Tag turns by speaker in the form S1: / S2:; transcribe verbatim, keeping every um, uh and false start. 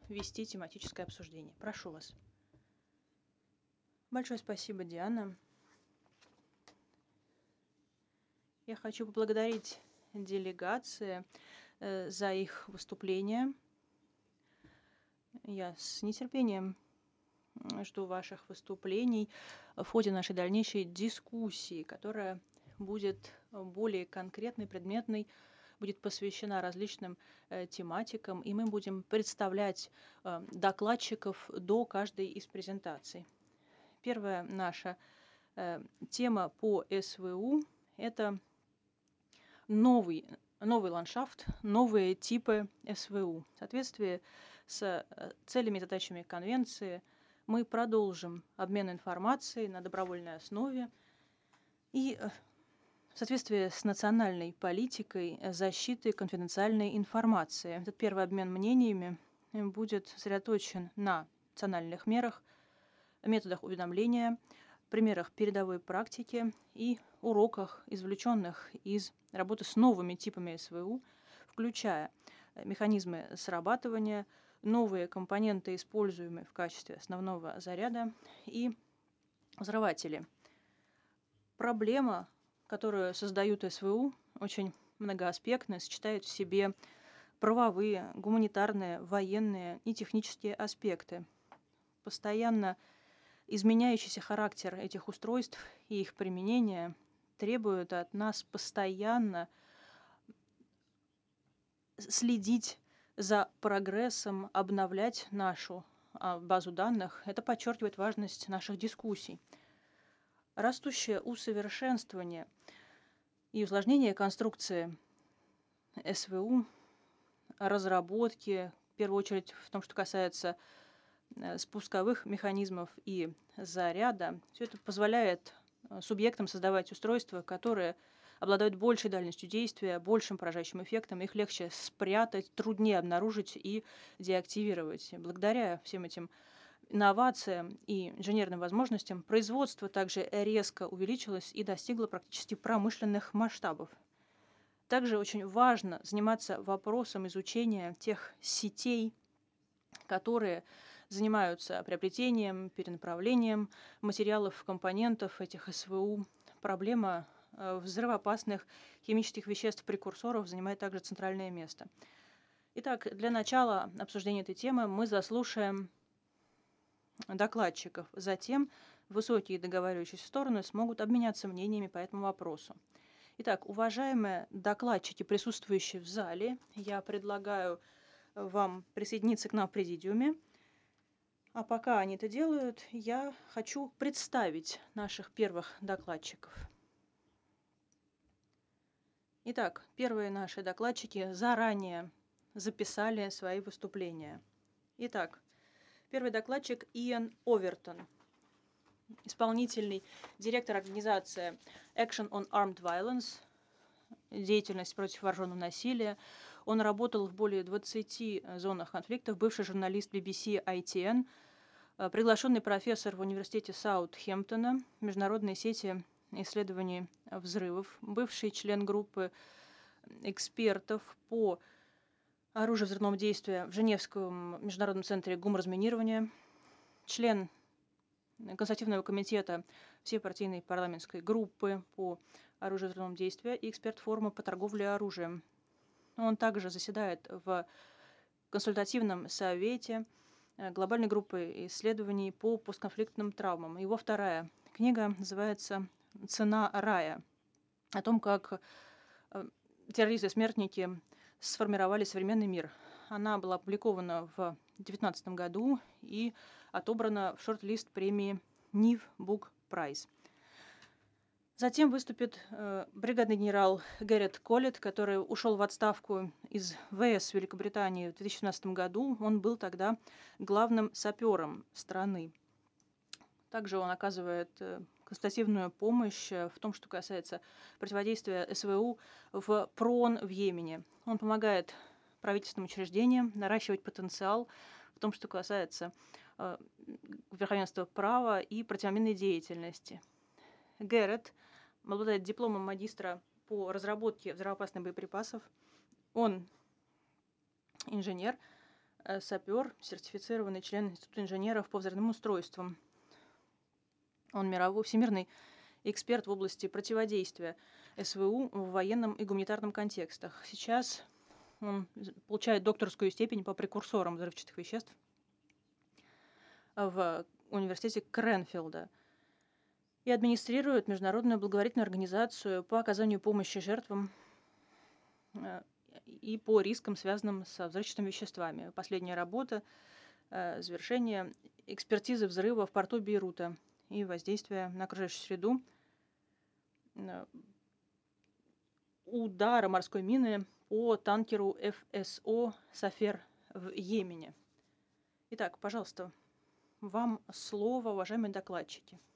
S1: вести тематическое обсуждение. Прошу вас. Большое спасибо, Диана. Я хочу поблагодарить делегации э, за их выступление. Я с нетерпением жду ваших выступлений в ходе нашей дальнейшей дискуссии, которая будет более конкретной, предметной, будет посвящена различным э, тематикам, и мы будем представлять э, докладчиков до каждой из презентаций. Первая наша э, тема по СВУ – это новый, новый ландшафт, новые типы СВУ. В соответствии с целями и задачами конвенции мы продолжим обмен информацией на добровольной основе и в соответствии с национальной политикой защиты конфиденциальной информации. Этот первый обмен мнениями будет сосредоточен на национальных мерах, методах уведомления, примерах передовой практики и уроках, извлеченных из работы с новыми типами СВУ, включая механизмы срабатывания, новые компоненты, используемые в качестве основного заряда, и взрыватели. Проблема, которую создают СВУ, очень многоаспектная, сочетает в себе правовые, гуманитарные, военные и технические аспекты. Постоянно изменяющийся характер этих устройств и их применение требует от нас постоянно следить за прогрессом, обновлять нашу базу данных. Это подчеркивает важность наших дискуссий. Растущее усовершенствование и усложнение конструкции СВУ, разработки, в первую очередь в том, что касается спусковых механизмов и заряда, все это позволяет субъектам создавать устройства, которые обладают большей дальностью действия, большим поражающим эффектом, их легче спрятать, труднее обнаружить и деактивировать. Благодаря всем этим инновациям и инженерным возможностям производство также резко увеличилось и достигло практически промышленных масштабов. Также очень важно заниматься вопросом изучения тех сетей, которые занимаются приобретением, перенаправлением материалов, компонентов этих СВУ. Проблема взрывоопасных химических веществ-прекурсоров занимает также центральное место. Итак, для начала обсуждения этой темы мы заслушаем докладчиков. Затем высокие договаривающиеся стороны смогут обменяться мнениями по этому вопросу. Итак, уважаемые докладчики, присутствующие в зале, я предлагаю вам присоединиться к нам в президиуме. А пока они это делают, я хочу представить наших первых докладчиков. Итак, первые наши докладчики заранее записали свои выступления. Итак, первый докладчик Иэн Овертон, исполнительный директор организации Action on Armed Violence, деятельность против вооруженного насилия. Он работал в более двадцати зонах конфликтов, бывший журналист би би си ай ти эн, приглашенный профессор в университете Саутгемптона, международной сети исследований взрывов, бывший член группы экспертов по оружию взрывного действия в Женевском международном центре гумразминирования, член Консультативного комитета всепартийной парламентской группы по оружию взрывного действия и эксперт форума по торговле оружием. Он также заседает в консультативном совете глобальной группы исследований по постконфликтным травмам. Его вторая книга называется «Цена рая», о том, как террористы-смертники сформировали современный мир. Она была опубликована в две тысячи девятнадцатом году и отобрана в шорт-лист премии Нив Бук Прайз. Затем выступит э, бригадный генерал Гэррет Коллетт, который ушел в отставку из ВС Великобритании в две тысячи семнадцатом году. Он был тогда главным сапером страны. Также он оказывает э, консультативную помощь в том, что касается противодействия СВУ в ПРООН в Йемене. Он помогает правительственным учреждениям наращивать потенциал в том, что касается э, верховенства права и противоминной деятельности. Гэррет обладает дипломом магистра по разработке взрывоопасных боеприпасов. Он инженер, э, сапер, сертифицированный член Института инженеров по взрывным устройствам. Он мировой, всемирный эксперт в области противодействия СВУ в военном и гуманитарном контекстах. Сейчас он получает докторскую степень по прекурсорам взрывчатых веществ в университете Кренфилда и администрирует международную благотворительную организацию по оказанию помощи жертвам э, и по рискам, связанным со взрывчатыми веществами. Последняя работа э, завершение экспертизы взрыва в порту Бейрута и воздействия на окружающую среду э, удара морской мины по танкеру эф эс о «Сафер» в Йемене. Итак, пожалуйста, вам слово, уважаемые докладчики.